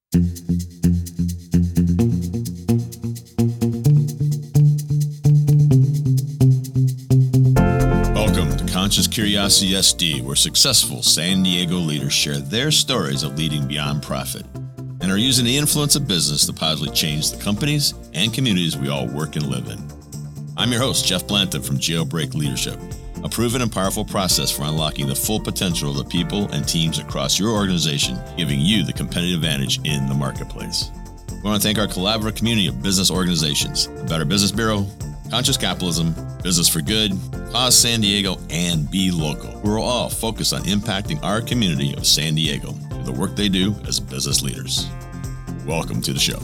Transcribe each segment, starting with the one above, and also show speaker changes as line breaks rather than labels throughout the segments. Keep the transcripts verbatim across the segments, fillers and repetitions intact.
Welcome to Conscious Curiosity S D, where successful San Diego leaders share their stories of leading beyond profit and are using the influence of business to positively change the companies and communities we all work and live in. I'm your host, Jeff Blanton from Jailbreak Leadership, a proven and powerful process for unlocking the full potential of the people and teams across your organization, giving you the competitive advantage in the marketplace. We want to thank our collaborative community of business organizations, the Better Business Bureau, Conscious Capitalism, Business for Good, Cause San Diego, and Be Local, who are all focused on impacting our community of San Diego through the work they do as business leaders. Welcome to the show.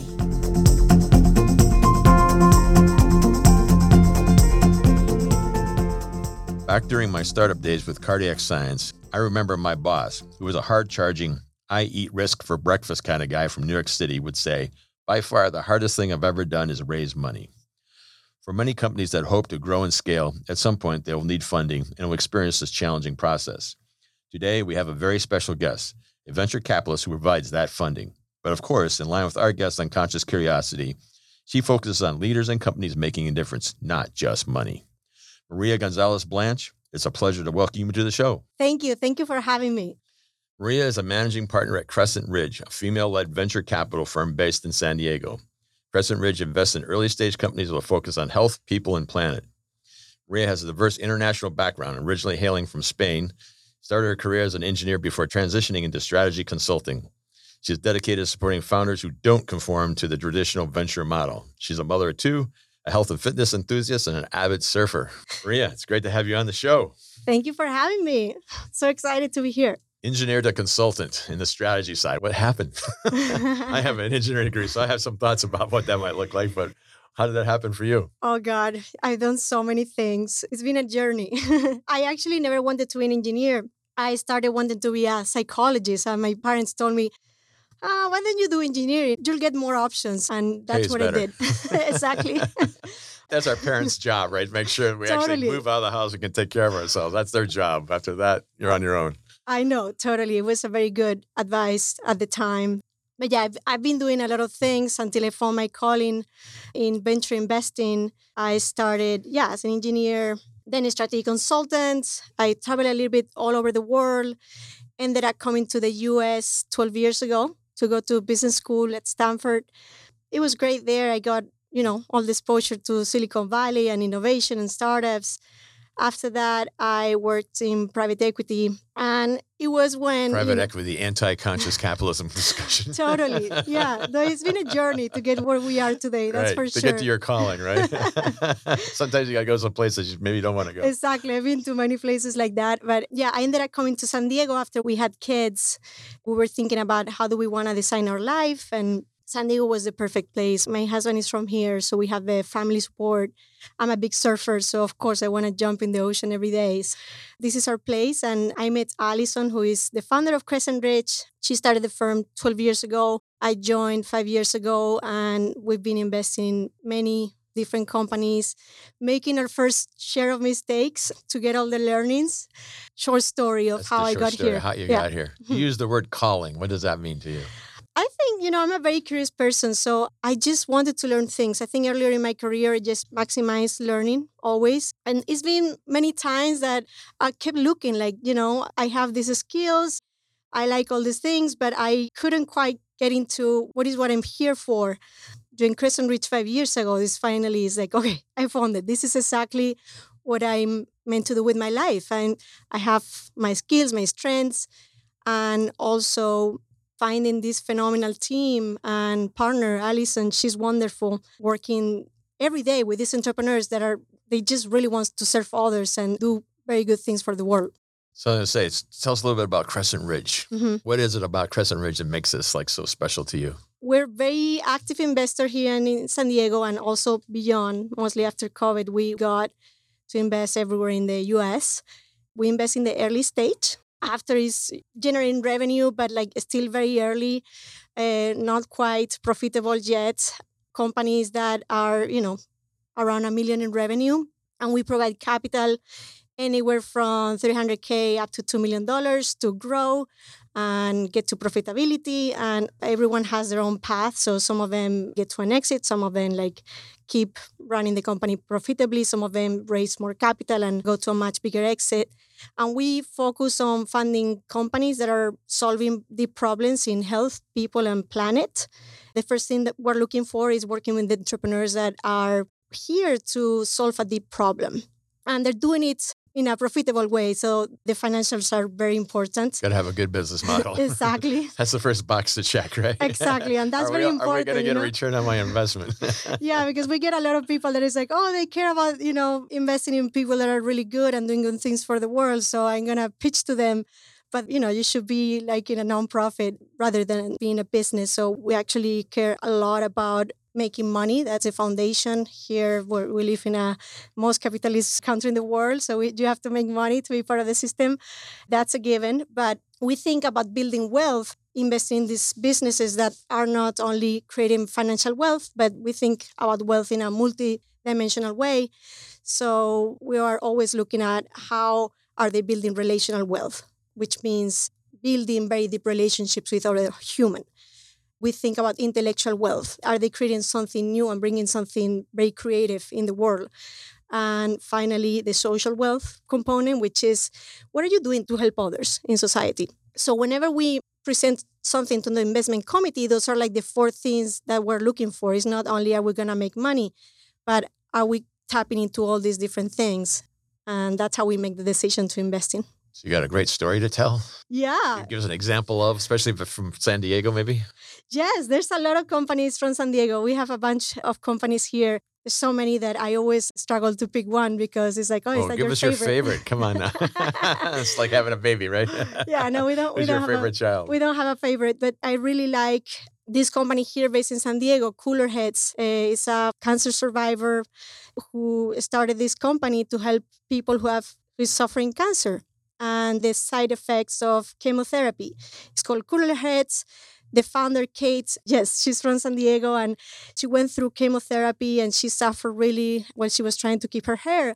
Back during my startup days with Cardiac Science, I remember my boss, who was a hard-charging, I eat risk for breakfast kind of guy from New York City, would say, by far the hardest thing I've ever done is raise money. For many companies that hope to grow and scale, at some point they will need funding and will experience this challenging process. Today, we have a very special guest, a venture capitalist who provides that funding. But of course, in line with our guest on Conscious Curiosity, she focuses on leaders and companies making a difference, not just money. Maria Gonzalez Blanch, it's a pleasure to welcome you to the show.
Thank you. Thank you for having me.
Maria is a managing partner at Crescent Ridge, a female-led venture capital firm based in San Diego. Crescent Ridge invests in early-stage companies with a focus on health, people, and planet. Maria has a diverse international background, originally hailing from Spain, started her career as an engineer before transitioning into strategy consulting. She is dedicated to supporting founders who don't conform to the traditional venture model. She's a mother of two, a health and fitness enthusiast, and an avid surfer. Maria, it's great to have you on the show.
Thank you for having me. So excited to be here.
Engineer to consultant in the strategy side. What happened? I have an engineering degree, so I have some thoughts about what that might look like, but how did that happen for you?
Oh, God. I've done so many things. It's been a journey. I actually never wanted to be an engineer. I started wanting to be a psychologist, and my parents told me, ah, why don't you do engineering? You'll get more options. And that's
Pays
what
better.
I did. Exactly.
That's our parents' job, right? Make sure we
Totally.
actually move out of the house and can take care of ourselves. That's their job. After that, you're on your own.
I know, totally. It was a very good advice at the time. But yeah, I've, I've been doing a lot of things until I found my calling in venture investing. I started, yeah, as an engineer, then a strategy consultant. I traveled a little bit all over the world. Ended up coming to the U S twelve years ago to go to business school at Stanford. It was great there. I got, you know, all the exposure to Silicon Valley and innovation and startups. After that, I worked in private equity, and it was when...
Private
you know,
equity, anti-conscious capitalism discussion.
Totally. Yeah. No, it's been a journey to get where we are today. That's
right.
for
to
sure.
To get to your calling, right? Sometimes you got to go some places you maybe don't want to go.
Exactly. I've been to many places like that. But yeah, I ended up coming to San Diego after we had kids. We were thinking about how do we want to design our life, and San Diego was the perfect place. My husband is from here, so we have the family support. I'm a big surfer, so of course I want to jump in the ocean every day. This is our place, and I met Allison, who is the founder of Crescent Ridge. She started the firm twelve years ago. I joined five years ago, and we've been investing in many different companies, making our first share of mistakes to get all the learnings. Short story of
That's
how
the
I
short
got
story,
here.
How you
Yeah.
got here. You use the word calling. What does that mean to you?
I think, you know, I'm a very curious person, so I just wanted to learn things. I think earlier in my career, I just maximized learning always. And it's been many times that I kept looking like, you know, I have these skills, I like all these things, but I couldn't quite get into what is what I'm here for. During Crescent Ridge five years ago, this finally is like, okay, I found it. This is exactly what I'm meant to do with my life. And I have my skills, my strengths, and also finding this phenomenal team and partner, Allison. She's wonderful, working every day with these entrepreneurs that are, they just really want to serve others and do very good things for the world.
So I'm going to say, tell us a little bit about Crescent Ridge.
Mm-hmm.
What is it about Crescent Ridge that makes this like so special to you?
We're very active investor here in San Diego and also beyond. Mostly after COVID, we got to invest everywhere in the U S. We invest in the early stage. After is generating revenue, but like still very early, uh, not quite profitable yet. Companies that are, you know, around a million in revenue. And we provide capital anywhere from three hundred K up to two million dollars to grow and get to profitability. And everyone has their own path. So some of them get to an exit, some of them like keep running the company profitably, some of them raise more capital and go to a much bigger exit. And we focus on funding companies that are solving deep problems in health, people, and planet. The first thing that we're looking for is working with entrepreneurs that are here to solve a deep problem. And they're doing it in a profitable way. So the financials are very important.
Got to have a good business model.
Exactly.
That's the first box to check, right?
Exactly. And that's
are
very
we,
important.
Are we going to get
you know?
a return on my investment?
Yeah, because we get a lot of people that is like, oh, they care about, you know, investing in people that are really good and doing good things for the world. So I'm going to pitch to them. But, you know, you should be like in a nonprofit rather than being a business. So we actually care a lot about making money. That's a foundation here where we live in a most capitalist country in the world. So we, you have to make money to be part of the system. That's a given. But we think about building wealth, investing in these businesses that are not only creating financial wealth, but we think about wealth in a multi-dimensional way. So we are always looking at how are they building relational wealth, which means building very deep relationships with other humans. We think about intellectual wealth. Are they creating something new and bringing something very creative in the world? And finally, the social wealth component, which is what are you doing to help others in society? So whenever we present something to the investment committee, those are like the four things that we're looking for. It's not only are we going to make money, but are we tapping into all these different things? And that's how we make the decision to invest in.
So you got a great story to tell?
Yeah.
Give us an example of, especially from San Diego, maybe?
Yes, there's a lot of companies from San Diego. We have a bunch of companies here. There's so many that I always struggle to pick one because it's like, oh,
oh
it's like
give
your
us
favorite.
your favorite. Come on now. It's like having a baby, right?
Yeah, no, we don't.
Who's
we don't
your
have
favorite
a,
child?
We don't have a favorite, but I really like this company here based in San Diego, Cooler Heads. Uh, is a cancer survivor who started this company to help people who have who is suffering cancer and the side effects of chemotherapy. It's called Cooler Heads. The founder, Kate, yes, she's from San Diego, and she went through chemotherapy and she suffered really while she was trying to keep her hair.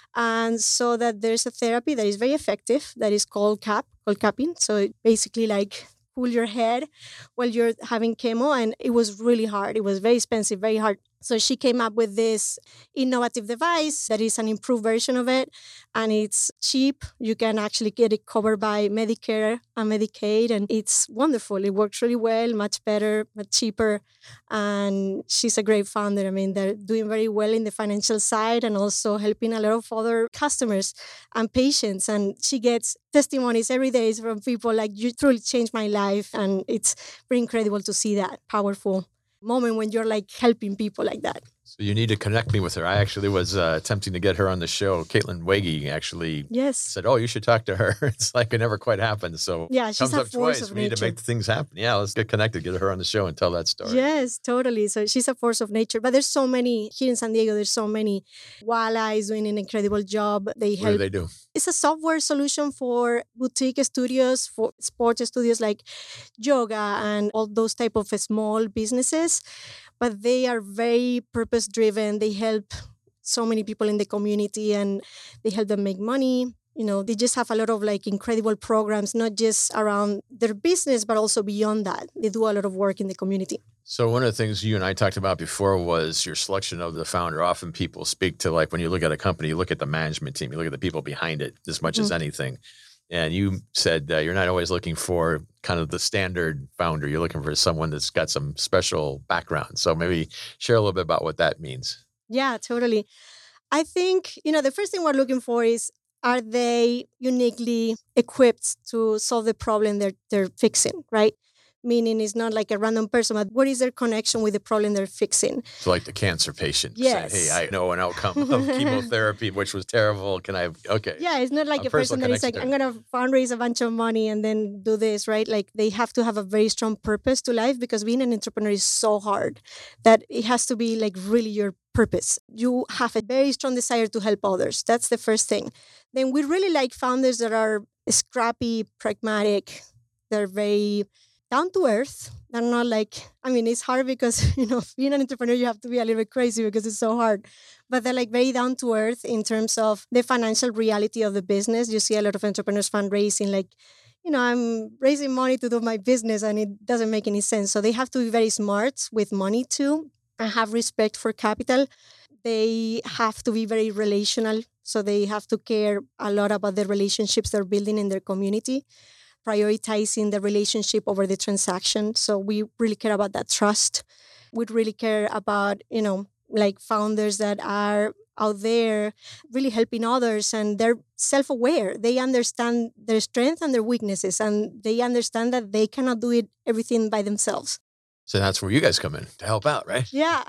And so that there's a therapy that is very effective that is called CAP, called capping. So it basically like pull your head while you're having chemo. And it was really hard. It was very expensive, very hard. So she came up with this innovative device that is an improved version of it. And it's cheap. You can actually get it covered by Medicare and Medicaid. And it's wonderful. It works really well, much better, much cheaper. And she's a great founder. I mean, they're doing very well in the financial side and also helping a lot of other customers and patients. And she gets testimonies every day from people like, you truly changed my life. And it's very incredible to see that powerful moment when you're like helping people like that.
So you need to connect me with her. I actually was uh, attempting to get her on the show. Caitlin Wege actually
yes.
said, oh, you should talk to her. It's like it never quite happened. So
yeah, she's
comes
a
up
force
twice.
of
We need
nature.
to make things happen. Yeah, let's get connected, get her on the show and tell that story.
Yes, totally. So she's a force of nature. But there's so many, here in San Diego, there's so many. Wala is doing an incredible job. They help.
What do they do?
It's a software solution for boutique studios, for sports studios like yoga and all those type of small businesses. But they are very purpose-driven. They help so many people in the community and they help them make money. You know, they just have a lot of like incredible programs, not just around their business, but also beyond that. They do a lot of work in the community.
So one of the things you and I talked about before was your selection of the founder. Often people speak to like when you look at a company, you look at the management team, you look at the people behind it as much mm-hmm. as anything. And you said that you're not always looking for kind of the standard founder. You're looking for someone that's got some special background. So maybe share a little bit about what that means.
Yeah, totally. I think, you know, the first thing we're looking for is, are they uniquely equipped to solve the problem they're, they're fixing, right? Meaning it's not like a random person, but what is their connection with the problem they're fixing?
So like the cancer patient
yes.
saying, hey, I know an outcome of chemotherapy, which was terrible. Can I, okay.
Yeah, it's not like a, a person that is like, I'm going to fundraise a bunch of money and then do this, right? Like they have to have a very strong purpose to life because being an entrepreneur is so hard that it has to be like really your purpose. You have a very strong desire to help others. That's the first thing. Then we really like founders that are scrappy, pragmatic. They're very down to earth. They're not like, I mean, it's hard because, you know, being an entrepreneur, you have to be a little bit crazy because it's so hard. But they're like very down to earth in terms of the financial reality of the business. You see a lot of entrepreneurs fundraising like, you know, I'm raising money to do my business and it doesn't make any sense. So they have to be very smart with money too and have respect for capital. They have to be very relational. So they have to care a lot about the relationships they're building in their community, prioritizing the relationship over the transaction. So we really care about that trust. We really care about, you know, like founders that are out there really helping others and they're self-aware. They understand their strengths and their weaknesses and they understand that they cannot do it everything by themselves.
So that's where you guys come in to help out, right?
Yeah.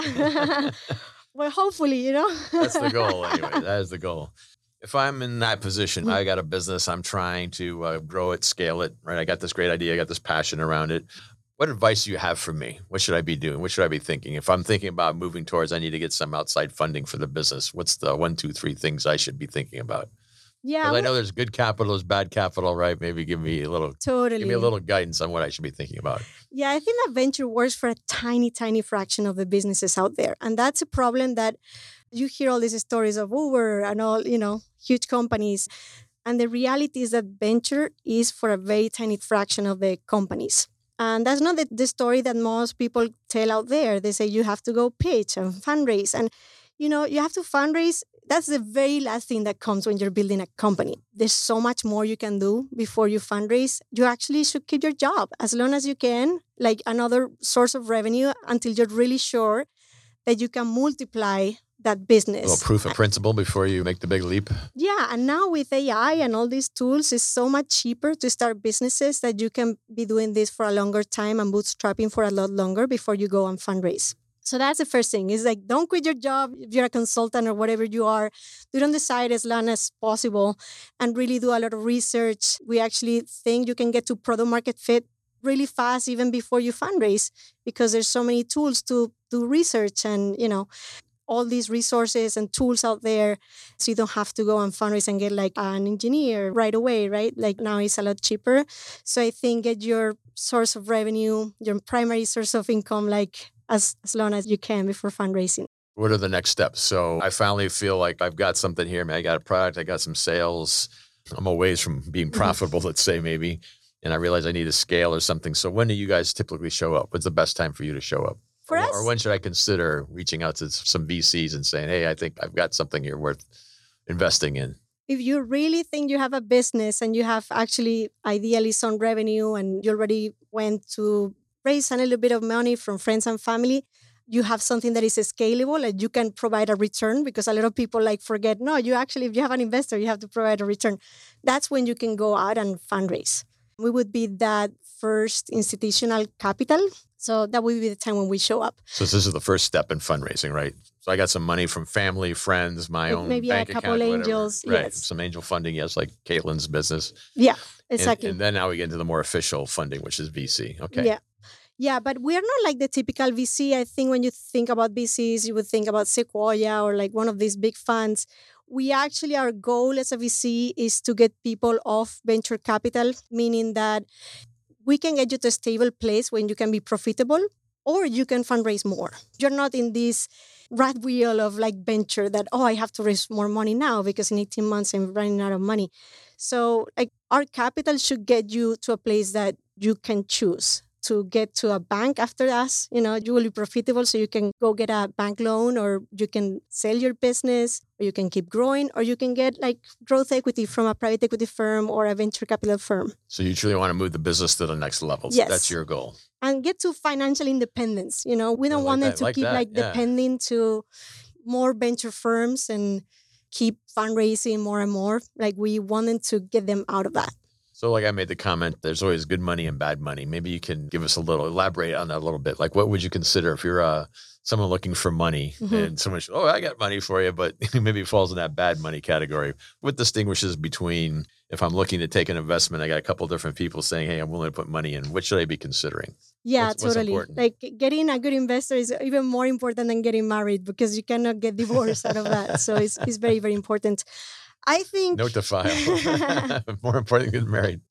Well, hopefully, you know.
That's the goal anyway. That is the goal. If I'm in that position,
Mm.
I got a business, I'm trying to uh, grow it, scale it, right? I got this great idea. I got this passion around it. What advice do you have for me? What should I be doing? What should I be thinking? If I'm thinking about moving towards, I need to get some outside funding for the business. What's the one, two, three things I should be thinking about?
Yeah.
'Cause I
well,
know there's good capital, there's bad capital, right? Maybe give me a little,
totally.
give me a little guidance on what I should be thinking about.
Yeah, I think that venture works for a tiny, tiny fraction of the businesses out there. And that's a problem that you hear all these stories of Uber and all, you know, huge companies. And the reality is that venture is for a very tiny fraction of the companies. And that's not the, the story that most people tell out there. They say you have to go pitch and fundraise. And, you know, you have to fundraise. That's the very last thing that comes when you're building a company. There's so much more you can do before you fundraise. You actually should keep your job as long as you can, like another source of revenue until you're really sure that you can multiply that business.
A little proof of principle before you make the big leap.
Yeah, and now with A I and all these tools, it's so much cheaper to start businesses that you can be doing this for a longer time and bootstrapping for a lot longer before you go and fundraise. So that's the first thing. Is like, don't quit your job if you're a consultant or whatever you are. Do it on the side as long as possible and really do a lot of research. We actually think you can get to product market fit really fast even before you fundraise because there's so many tools to do research and, you know, all these resources and tools out there. So you don't have to go and fundraise and get like an engineer right away, right? Like now it's a lot cheaper. So I think get your source of revenue, your primary source of income, like as, as long as you can before fundraising.
What are the next steps? So I finally feel like I've got something here. Man, I got a product, I got some sales. I'm a ways from being profitable, let's say maybe. And I realize I need a scale or something. So when do you guys typically show up? What's the best time for you to show up?
For
or,
us?
or when should I consider reaching out to some V Cs and saying, hey, I think I've got something here worth investing in?
If you really think you have a business and you have actually ideally some revenue and you already went to raise a little bit of money from friends and family, you have something that is scalable and you can provide a return because a lot of people like forget, no, you actually, if you have an investor, you have to provide a return. That's when you can go out and fundraise. We would be that first institutional capital. So that would be the time when we show up.
So this is the first step in fundraising, right? So I got some money from family, friends, my own
Maybe
bank
a couple
account, whatever.
angels,
Right.
yes.
Some angel funding, yes, like Caitlin's business.
Yeah,
And-
exactly.
And, then now we get into the more official funding, which is V C. Okay.
Yeah. Yeah, but we are not like the typical V C. I think when you think about V Cs, you would think about Sequoia or like one of these big funds. We actually, our goal as a V C is to get people off venture capital, meaning that we can get you to a stable place when you can be profitable or you can fundraise more. You're not in this rat wheel of like venture that, oh, I have to raise more money now because in eighteen months I'm running out of money. So like our capital should get you to a place that you can choose to get to a bank after us. You know, you will be profitable so you can go get a bank loan or you can sell your business or you can keep growing or you can get like growth equity from a private equity firm or a venture capital firm.
So you truly want to move the business to the next level. So
Yes.
that's your goal.
And get to financial independence. You know, we don't
like
want them
that.
to
Like
keep
that,
like
yeah.
depending to more venture firms and keep fundraising more and more. Like we wanted to get them out of that.
So like I made the comment, there's always good money and bad money. Maybe you can give us a little, elaborate on that a little bit. Like what would you consider if you're uh, someone looking for money
Mhm.
and someone, oh, I got money for you, but maybe it falls in that bad money category. What distinguishes between if I'm looking to take an investment, I got a couple different people saying, hey, I'm willing to put money in. What should I be considering?
Yeah,
What's- what's
totally.
important?
Like getting a good investor is even more important than getting married because you cannot get divorced out of that. So it's, it's very, very important. I think.
Note to file. More important than married.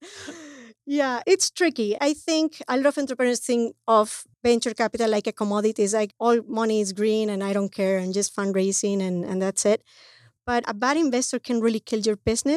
Yeah, it's tricky. I think a lot of entrepreneurs think of venture capital like a commodity. It's like all money is green and I don't care and just fundraising and, and that's it. But a bad investor can really kill your business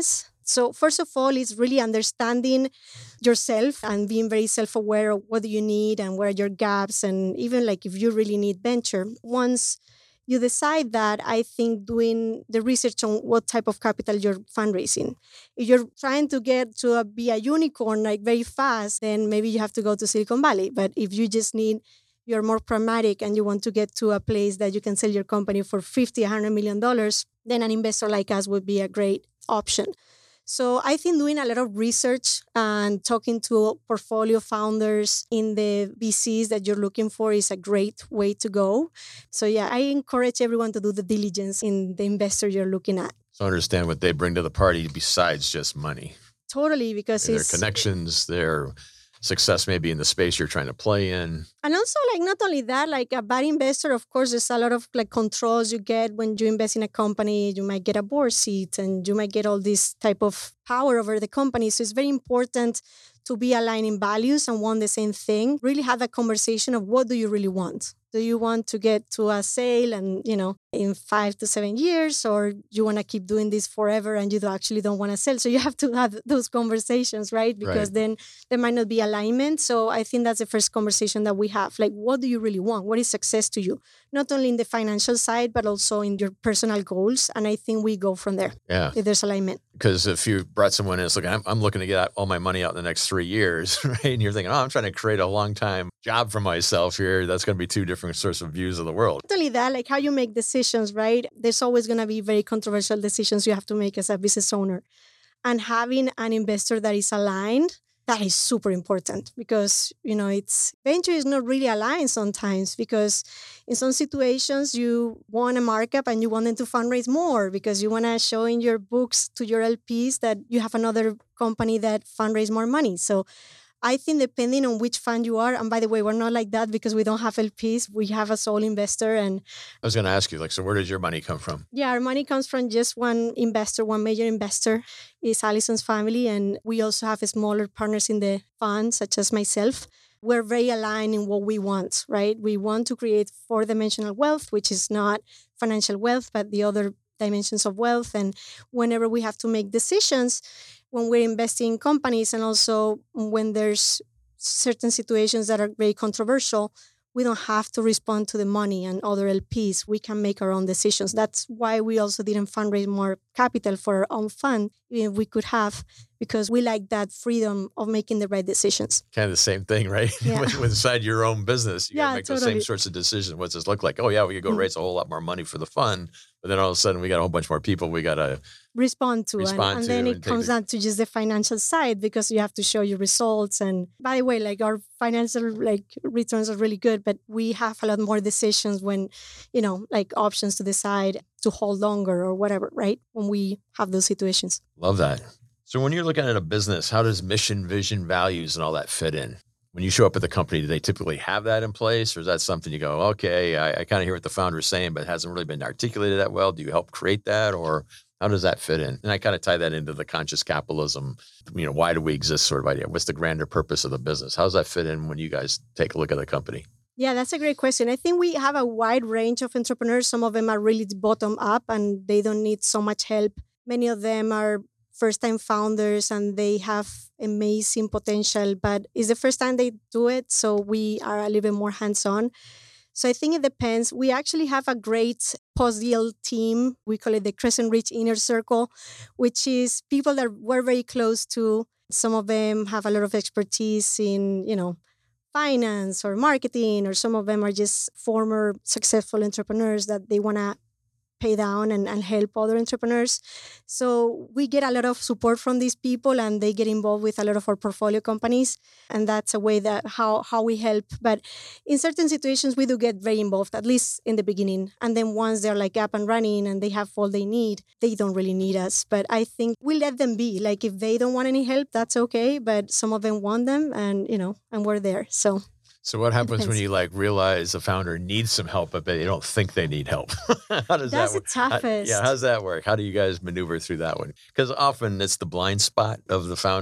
So first of all, it's really understanding yourself and being very self-aware of what do you need and where are your gaps. And even like if you really need venture, once you decide that, I think doing the research on what type of capital you're fundraising. If you're trying to get to a, be a unicorn like very fast, then maybe you have to go to Silicon Valley. But if you just need, you're more pragmatic and you want to get to a place that you can sell your company for fifty, one hundred million dollars, then an investor like us would be a great option. So I think doing a lot of research and talking to portfolio founders in the V Cs that you're looking for is a great way to go. So yeah, I encourage everyone to do the diligence in the investor you're looking at.
So understand what they bring to the party besides just money.
Totally, because
their
it's
connections, their success maybe in the space you're trying to play in.
And also, like, not only that, like a bad investor, of course, there's a lot of like controls you get when you invest in a company. You might get a board seat and you might get all this type of power over the company. So it's very important to be aligned in values and want the same thing. Really have that conversation of what do you really want? Do you want to get to a sale and, you know, in five to seven years, or you want to keep doing this forever and you don't actually don't want to sell? So you have to have those conversations, right? Because
Right.
then there might not be alignment. So I think that's the first conversation that we have. Like, what do you really want? What is success to you? Not only in the financial side, but also in your personal goals. And I think we go from there
Yeah.
if there's alignment.
Because if you brought someone in, it's like, I'm, I'm looking to get all my money out in the next three years, right? And you're thinking, oh, I'm trying to create a long time job for myself here. That's going to be two different sorts of views of the world.
Not only that, like how you make decisions, right? There's always going to be very controversial decisions you have to make as a business owner. And having an investor that is aligned, that is super important because, you know, it's venture is not really aligned sometimes because in some situations you want a markup and you want them to fundraise more because you want to show in your books to your L Ps that you have another company that fundraise more money. So I think depending on which fund you are, and by the way, we're not like that because we don't have L Ps. We have a sole investor. And
I was going to ask you, like, so where does your money come from?
yeah, our money comes from just one investor, one major investor is Allison's family. And we also have smaller partners in the fund, such as myself. We're very aligned in what we want, right? We want to create four-dimensional wealth, which is not financial wealth, but the other dimensions of wealth. And whenever we have to make decisions, when we're investing in companies and also when there's certain situations that are very controversial, we don't have to respond to the money and other L Ps. We can make our own decisions. That's why we also didn't fundraise more capital for our own fund, even if we could have, because we like that freedom of making the right decisions.
Kind of the same thing, right?
Yeah.
With- Inside your own business, you got
Yeah,
to make the
totally.
same sorts of decisions. What's this look like? Oh, yeah, we could go
Mhm.
raise a whole lot more money for the fund. But then all of a sudden, we got a whole bunch more people we got to
Respond to.
Respond
and, and
to
then
and
it
take
comes
the-
down to just the financial side because you have to show your results. And by the way, like our financial like returns are really good, but we have a lot more decisions when, you know, like options to decide to hold longer or whatever, right? When we have those situations.
love that. So when you're looking at a business, how does mission, vision, values, and all that fit in? When you show up at the company, do they typically have that in place? Or is that something you go, okay, I, I kind of hear what the founder is saying, but it hasn't really been articulated that well. Do you help create that? Or how does that fit in? And I kind of tie that into the conscious capitalism, you know, why do we exist sort of idea? What's the grander purpose of the business? How does that fit in when you guys take a look at the company?
Yeah, that's a great question. I think we have a wide range of entrepreneurs. Some of them are really bottom up and they don't need so much help. Many of them are first-time founders and they have amazing potential, but it's the first time they do it. So we are a little bit more hands-on. So I think it depends. We actually have a great post-deal team. We call it the Crescent Ridge Inner Circle, which is people that we're very close to. Some of them have a lot of expertise in, you know, finance or marketing, or some of them are just former successful entrepreneurs that they want to pay down and, and help other entrepreneurs. So we get a lot of support from these people and they get involved with a lot of our portfolio companies. And that's a way that how, how we help. But in certain situations, we do get very involved, at least in the beginning. And then once they're like up and running and they have all they need, they don't really need us. But I think we let them be. Like if they don't want any help, that's okay. But some of them want them and, you know, and we're there. So
So what happens when
depends.
you like realize the founder needs some help, but they don't think they need help? How does
That's
that
the
work? How-
toughest.
yeah, how's that work? How do you guys maneuver through that one? Because often it's the blind spot of the founder.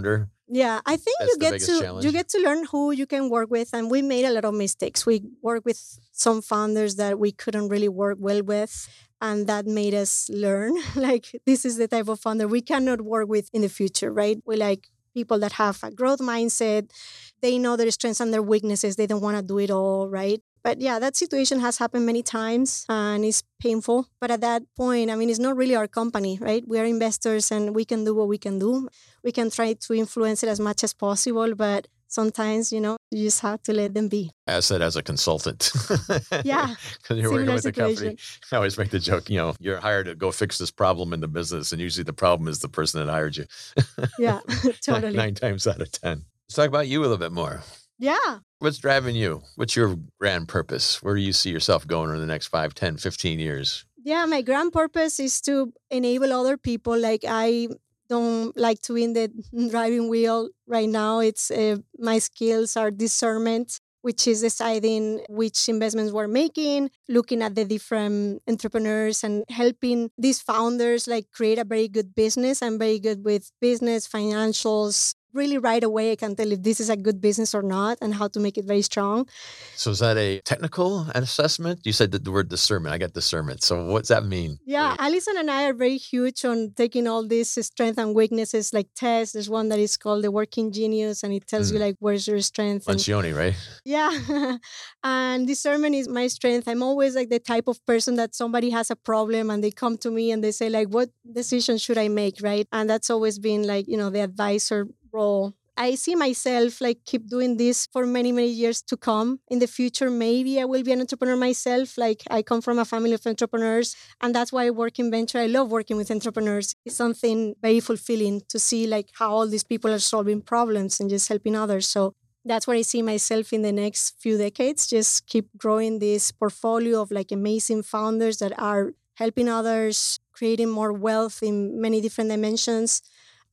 Yeah, I think
That's
you
the
get
biggest
to
challenge.
you get to learn who you can work with, and we made a lot of mistakes. We worked with some founders that we couldn't really work well with, and that made us learn. Like this is the type of founder we cannot work with in the future, right? We like people that have a growth mindset. They know their strengths and their weaknesses. They don't want to do it all, right? But yeah, that situation has happened many times and it's painful. But at that point, I mean, it's not really our company, right? We are investors and we can do what we can do. We can try to influence it as much as possible, but sometimes, you know, you just have to let them be.
I said as a consultant.
Yeah.
Because you're working
Similar
with the company.
situation.
I always make the joke, you know, you're hired to go fix this problem in the business. And usually the problem is the person that hired you.
Yeah, totally.
Nine times out of ten. Let's talk about you a little bit more.
Yeah.
What's driving you? What's your grand purpose? Where do you see yourself going in the next five, ten, fifteen years?
Yeah, my grand purpose is to enable other people. Like I don't like to be in the driving wheel right now. It's uh, my skills are discernment, which is deciding which investments we're making, looking at the different entrepreneurs and helping these founders like create a very good business. I'm very good with business, financials. Really right away, I can tell if this is a good business or not and how to make it very strong.
So is that a technical assessment? You said that the word discernment. I got discernment. So what's that mean?
Yeah, Alison and I are very huge on taking all these strengths and weaknesses like tests. There's one that is called the Working Genius, and it tells
Mm.
you like where's your strength. And,
Lencioni, right?
yeah, and discernment is my strength. I'm always like the type of person that somebody has a problem and they come to me and they say like, what decision should I make, right? And that's always been like, you know, the advisor role. I see myself like keep doing this for many, many years to come. In the future, maybe I will be an entrepreneur myself. Like I come from a family of entrepreneurs, and that's why I work in venture. I love working with entrepreneurs. It's something very fulfilling to see like how all these people are solving problems and just helping others. So that's where I see myself in the next few decades. Just keep growing this portfolio of like amazing founders that are helping others, creating more wealth in many different dimensions,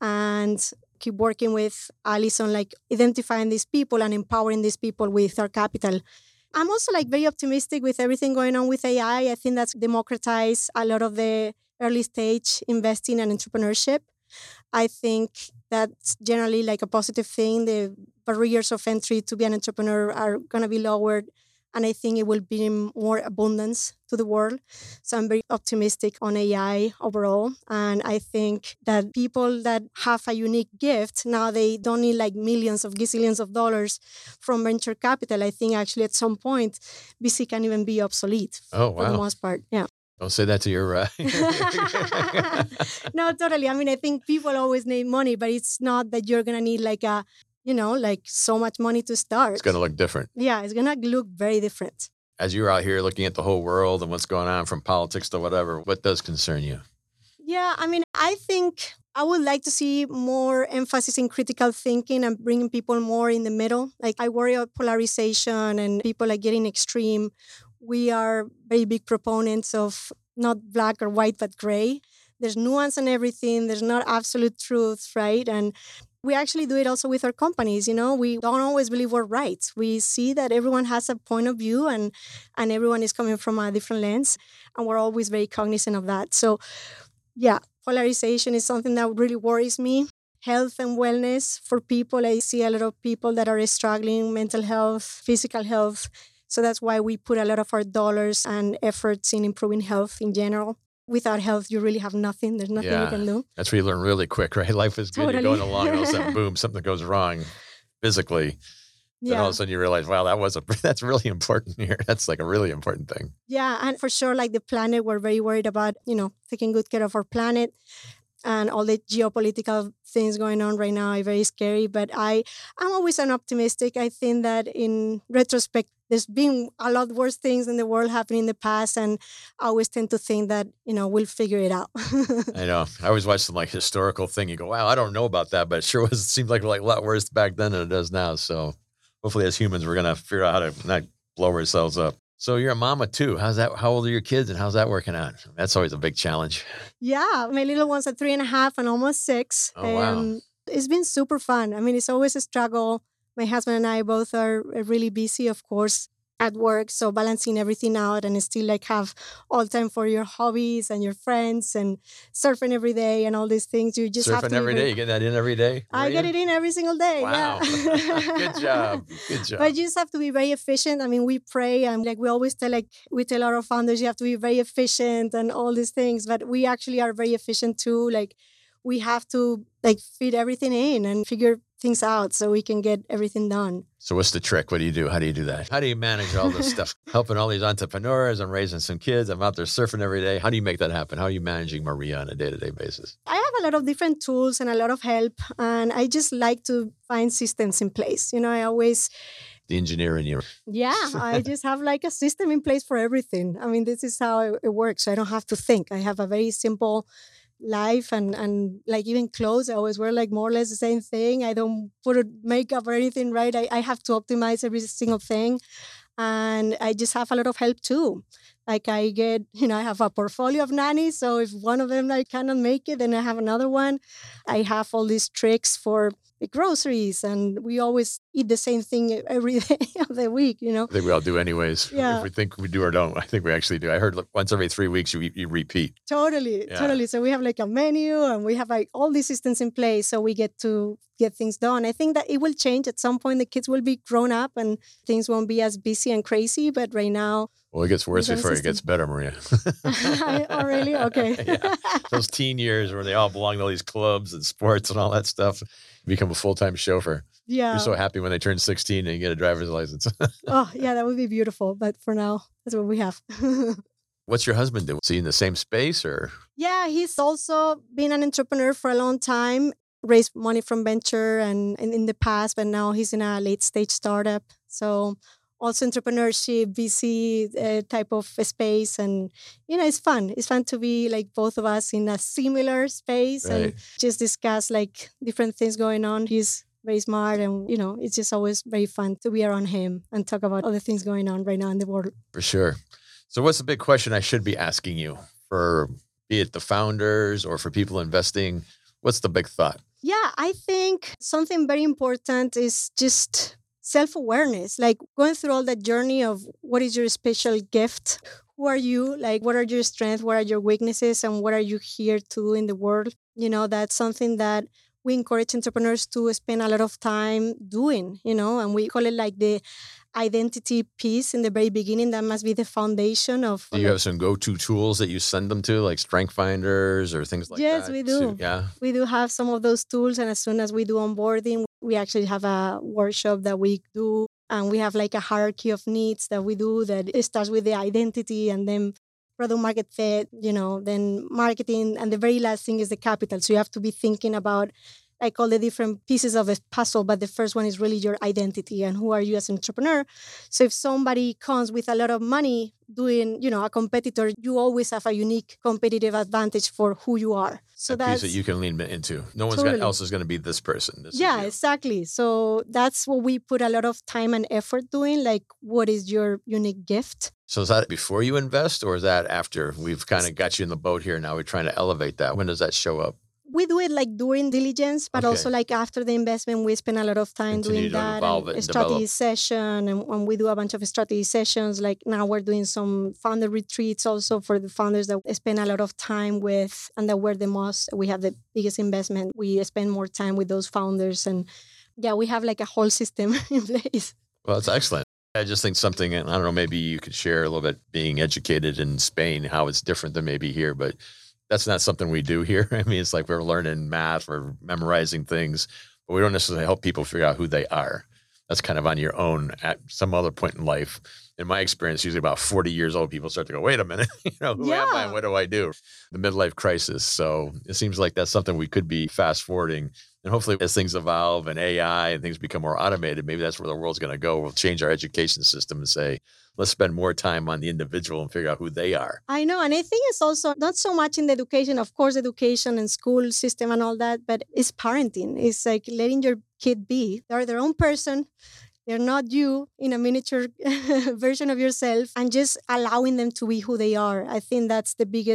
and keep working with Alison, like identifying these people and empowering these people with our capital. I'm also like very optimistic with everything going on with A I. I think that's democratized a lot of the early stage investing and entrepreneurship. I think that's generally like a positive thing. The barriers of entry to be an entrepreneur are going to be lowered. And I think it will bring more abundance to the world. So I'm very optimistic on A I overall. And I think that people that have a unique gift, now they don't need like millions of gazillions of dollars from venture capital. I think actually at some point, V C can even be obsolete
Oh,
for the
wow.
most part. Yeah.
Don't say that to your... Uh...
No, totally. I mean, I think people always need money, but it's not that you're going to need like a, you know, like so much money to start.
It's going to look different.
Yeah, it's going to look very different.
As you're out here looking at the whole world and what's going on from politics to whatever, what does concern you?
Yeah, I mean, I think I would like to see more emphasis in critical thinking and bringing people more in the middle. Like I worry about polarization and people like getting extreme. We are very big proponents of not black or white, but gray. There's nuance in everything. There's not absolute truth, right? And we actually do it also with our companies. You know, we don't always believe we're right. We see that everyone has a point of view and, and everyone is coming from a different lens. And we're always very cognizant of that. So yeah, polarization is something that really worries me. Health and wellness for people. I see a lot of people that are struggling, mental health, physical health. So that's why we put a lot of our dollars and efforts in improving health in general. Without health, you really have nothing. There's nothing
Yeah.
you can do.
That's where you learn really quick, right? Life is good.
Totally.
You're going along and all of a sudden, boom, something goes wrong physically. Then all
Yeah.
of a sudden you realize, wow, that was a, that's really important here. That's like a really important thing.
Yeah. And for sure, like the planet, we're very worried about, you know, taking good care of our planet. And all the geopolitical things going on right now are very scary. But I, I'm always an optimistic. I think that in retrospect, there's been a lot worse things in the world happening in the past. And I always tend to think that, you know, we'll figure it out.
I know. I always watch some like historical thing. You go, wow, I don't know about that, but it sure was, it seemed like, like a lot worse back then than it does now. So hopefully as humans, we're going to figure out how to not blow ourselves up. So you're a mama too. How's that? How old are your kids and how's that working out? That's always a big challenge.
Yeah, my little one's at three and a half and almost six.
Oh, wow.
Um, it's been super fun. I mean, it's always a struggle. My husband and I both are really busy, of course. at work. So balancing everything out and still like have all time for your hobbies and your friends and surfing every day and all these things. You just have
Surfing
to
every
be very-
day. You get that in every day?
I get
Maria?
it in every single day.
Wow.
Yeah.
Good job. Good job.
But you just have to be very efficient. I mean, we pray and like we always tell like we tell our founders you have to be very efficient and all these things. But we actually are very efficient too. Like we have to like fit everything in and figure things out so we can get everything done.
So what's the trick? What do you do? How do you do that? How do you manage all this stuff? Helping all these entrepreneurs. I'm raising some kids. I'm out there surfing every day. How do you make that happen? How are you managing Maria on a day-to-day basis?
I have a lot of different tools and a lot of help. And I just like to find systems in place. You know, I always
The engineer in you.
Yeah, I just have like a system in place for everything. I mean, this is how it, it works. I don't have to think. I have a very simple life and and like even clothes. I always wear like more or less the same thing. I don't put a makeup or anything, right? I, I have to optimize every single thing. And I just have a lot of help too. Like I get, you know, I have a portfolio of nannies. So if one of them like cannot make it, then I have another one. I have all these tricks for the groceries and we always eat the same thing every day of the week, you know?
I think we all do anyways.
Yeah.
If we think we do or don't, I think we actually do. I heard look, once every three weeks you, you repeat.
Totally,
Yeah.
totally. So we have like a menu and we have like all these systems in place so we get to get things done. I think that it will change at some point. The kids will be grown up and things won't be as busy and crazy. But right now,
Well, it gets worse
We've got a
before it
system.
gets better, Maria.
oh, really? Okay.
Yeah. Those teen years where they all belong to all these clubs and sports and all that stuff. You become a full-time chauffeur.
Yeah.
You're so happy when they turn sixteen and you get a driver's license.
Oh, yeah, that would be beautiful. But for now, that's what we have.
What's your husband do? Is he in the same space or?
Yeah, he's also been an entrepreneur for a long time, raised money from venture and, and in the past, but now he's in a late stage startup. So also entrepreneurship, V C uh, type of space. And, you know, it's fun. It's fun to be like both of us in a similar space
Right.
and just discuss like different things going on. He's very smart and, you know, it's just always very fun to be around him and talk about other things going on right now in the world.
For sure. So what's the big question I should be asking you for, be it the founders or for people investing? What's the big thought?
Yeah, I think something very important is just self-awareness, like going through all that journey of what is your special gift? Who are you? Like, what are your strengths? What are your weaknesses? And what are you here to do in the world? You know, that's something that we encourage entrepreneurs to spend a lot of time doing, you know, and we call it like the identity piece in the very beginning. That must be the foundation of.
Do you have some go-to tools that you send them to, like strength finders or things like
Yes,
that?
we do.
So, yeah.
We do have some of those tools. And as soon as we do onboarding, we actually have a workshop that we do. And we have like a hierarchy of needs that we do that it starts with the identity and then product market fit, you know, then marketing. And the very last thing is the capital. So you have to be thinking about like all the different pieces of a puzzle, but the first one is really your identity and who are you as an entrepreneur. So if somebody comes with a lot of money doing, you know, a competitor, you always have a unique competitive advantage for who you are. So
a
that's
piece that you can lean into. No one's
Totally.
got, else is going to be this person. This is
yeah,
you.
exactly. So that's what we put a lot of time and effort doing. Like, what is your unique gift?
So is that before you invest or is that after? We've kind of got you in the boat here. Now we're trying to elevate that. When does that show up?
We do it like during diligence, but
Okay.
also like after the investment, we spend a lot of time
Continue
doing
to
that
evolve it
and
and
strategy
develop.
session. And, and we do a bunch of strategy sessions. Like now we're doing some founder retreats also for the founders that spend a lot of time with and that we're the most, we have the biggest investment. We spend more time with those founders. And yeah, we have like a whole system in place.
Well, that's excellent. I just think something, and I don't know, maybe you could share a little bit being educated in Spain, how it's different than maybe here, but that's not something we do here. I mean, it's like we're learning math, we're memorizing things, but we don't necessarily help people figure out who they are. That's kind of on your own at some other point in life. In my experience, usually about forty years old, people start to go, wait a minute, you know, who am I?
Yeah.
What do I do? The midlife crisis. So it seems like that's something we could be fast forwarding. And hopefully as things evolve and A I and things become more automated, maybe that's where the world's going to go. We'll change our education system and say, let's spend more time on the individual and figure out who they are.
I know. And I think it's also not so much in the education, of course, education and school system and all that, but it's parenting. It's like letting your kid be. They're their own person. They're not you in a miniature version of yourself and just allowing them to be who they are. I think that's the biggest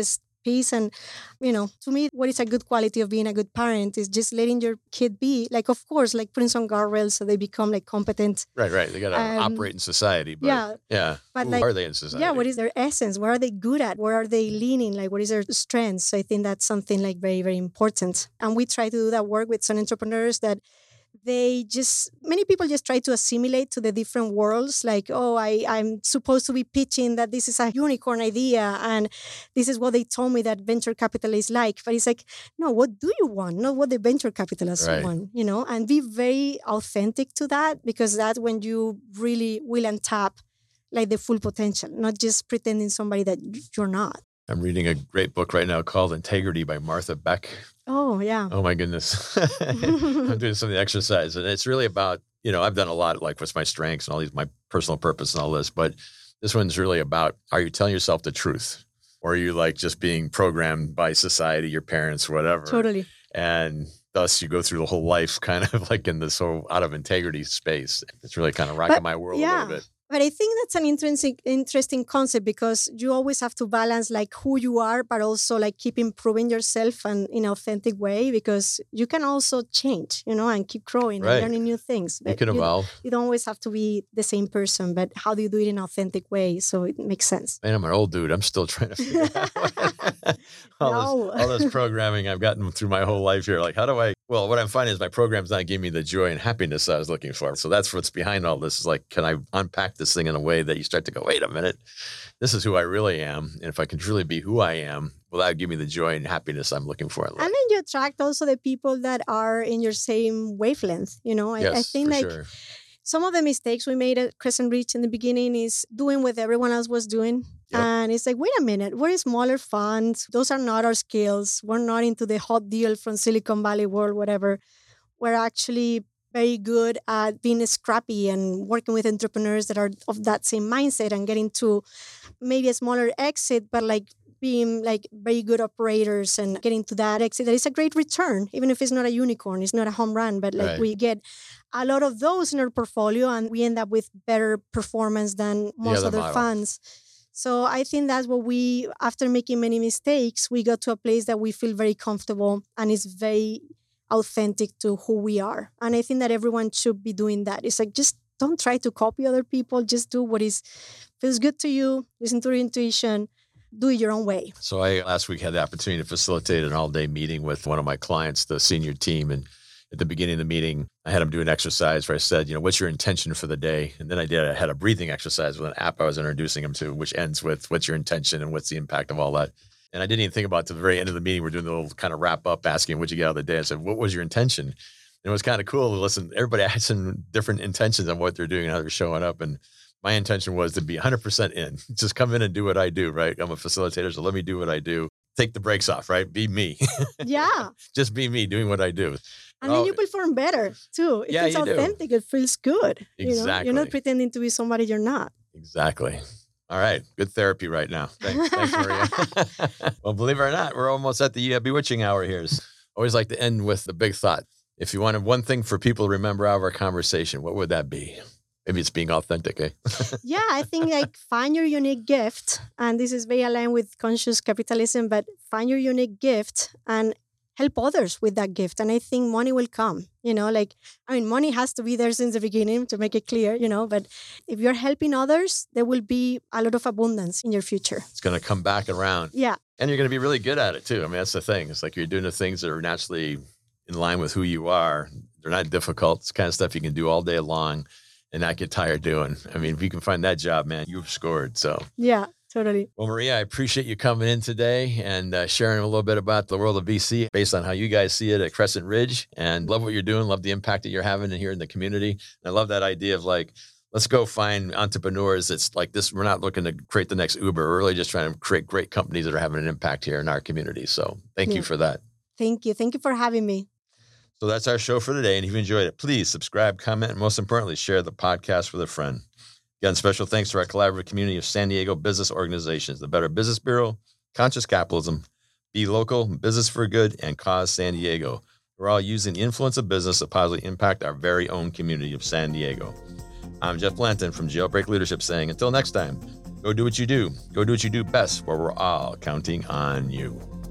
peace. And, you know, to me, what is a good quality of being a good parent is just letting your kid be, like, of course, like putting some guardrails so they become like competent.
Right, right. They got to
Um,
operate in society. But
yeah,
yeah.
but
Who
like-
are they in society?
Yeah, what is their essence? What are they good at? Where are they leaning? Like, what is their strengths? So I think that's something like very, very important. And we try to do that work with some entrepreneurs that they just, many people just try to assimilate to the different worlds. Like, oh, I, I'm supposed to be pitching that this is a unicorn idea. And this is what they told me that venture capital is like. But it's like, no, what do you want? Not what the venture capitalists
Right.
want, you know, and be very authentic to that, because that's when you really will untap like the full potential, not just pretending somebody that you're not.
I'm reading a great book right now called Integrity by Martha Beck.
Oh, yeah.
Oh my goodness. I'm doing some of the exercise, and it's really about, you know, I've done a lot, like what's my strengths and all these, my personal purpose and all this, but this one's really about, are you telling yourself the truth? Or are you like just being programmed by society, your parents, whatever?
Totally.
And thus you go through the whole life kind of like in this whole out of integrity space. It's really kind of rocking
But,
my world
yeah.
a little bit.
But I think that's an interesting, interesting concept, because you always have to balance like who you are, but also like keep improving yourself and in an authentic way, because you can also change, you know, and keep growing
Right.
and learning new things.
You
But
can evolve.
You don't always have to be the same person, but how do you do it in an authentic way? So it makes sense.
Man, I'm an old dude. I'm still trying to figure out all,
No.
this, all this programming I've gotten through my whole life here. Like, how do I, well, what I'm finding is my program's not giving me the joy and happiness I was looking for. So that's what's behind all this is like, can I unpack this thing in a way that you start to go, wait a minute, this is who I really am. And if I can truly be who I am, will that give me the joy and happiness I'm looking for in life?
And then you attract also the people that are in your same wavelength. You know, I,
yes,
I think
for
like
sure.
some of the mistakes we made at Crescent Ridge in the beginning is doing what everyone else was doing.
Yep.
And it's like, wait a minute, we're smaller funds. Those are not our skills. We're not into the hot deal from Silicon Valley world, whatever. We're actually very good at being scrappy and working with entrepreneurs that are of that same mindset and getting to maybe a smaller exit, but like being like very good operators and getting to that exit. That is a great return, even if it's not a unicorn, it's not a home run, but like
Right.
we get a lot of those in our portfolio and we end up with better performance than most
other
other
model.
funds. So I think that's what we, after making many mistakes, we got to a place that we feel very comfortable and it's very authentic to who we are. And I think that everyone should be doing that. It's like, just don't try to copy other people. Just do what is feels good to you. Listen to your intuition. Do it your own way.
So I last week had the opportunity to facilitate an all-day meeting with one of my clients, the senior team. And at the beginning of the meeting, I had them do an exercise where I said, you know, what's your intention for the day? And then I did, I had a breathing exercise with an app I was introducing them to, which ends with what's your intention and what's the impact of all that. And I didn't even think about it to the very end of the meeting. We're doing the little kind of wrap up asking what you get out of the day. I said, what was your intention? And it was kind of cool to listen. Everybody had some different intentions on what they're doing and how they're showing up. And my intention was to be one hundred percent in. Just come in and do what I do, right? I'm a facilitator, so let me do what I do. Take the brakes off, right? Be me.
Yeah.
Just be me doing what I do.
And
Oh,
then you perform better too. It
Yeah,
feels
you do.
authentic. It feels good. You know? You're
Exactly.
not pretending to be somebody you're not.
Exactly. All right. Good therapy right now. Thanks, thanks Maria. Well, believe it or not, we're almost at the uh, bewitching hour here. Always like to end with the big thought. If you wanted one thing for people to remember out of our conversation, what would that be? Maybe it's being authentic, eh?
Yeah, I think like find your unique gift. And this is very aligned with conscious capitalism, but find your unique gift and help others with that gift. And I think money will come, you know, like, I mean, money has to be there since the beginning to make it clear, you know, but if you're helping others, there will be a lot of abundance in your future.
It's going to come back around.
Yeah.
And you're going to be really good at it too. I mean, that's the thing. It's like you're doing the things that are naturally in line with who you are. They're not difficult. It's the kind of stuff you can do all day long and not get tired doing. I mean, if you can find that job, man, you've scored. So,
Yeah, totally.
well, Maria, I appreciate you coming in today and uh, sharing a little bit about the world of V C based on how you guys see it at Crescent Ridge, and love what you're doing. Love the impact that you're having here in the community. And I love that idea of like, let's go find entrepreneurs. It's like this. We're not looking to create the next Uber. We're really just trying to create great companies that are having an impact here in our community. So thank
Yeah.
you for that.
Thank you. Thank you for having me.
So that's our show for today. And if you enjoyed it, please subscribe, comment, and most importantly, share the podcast with a friend. Again, special thanks to our collaborative community of San Diego business organizations, the Better Business Bureau, Conscious Capitalism, Be Local, Business for Good, and Cause San Diego. We're all using the influence of business to positively impact our very own community of San Diego. I'm Jeff Blanton from Jailbreak Leadership saying, until next time, Go do what you do. Go do what you do best, where we're all counting on you.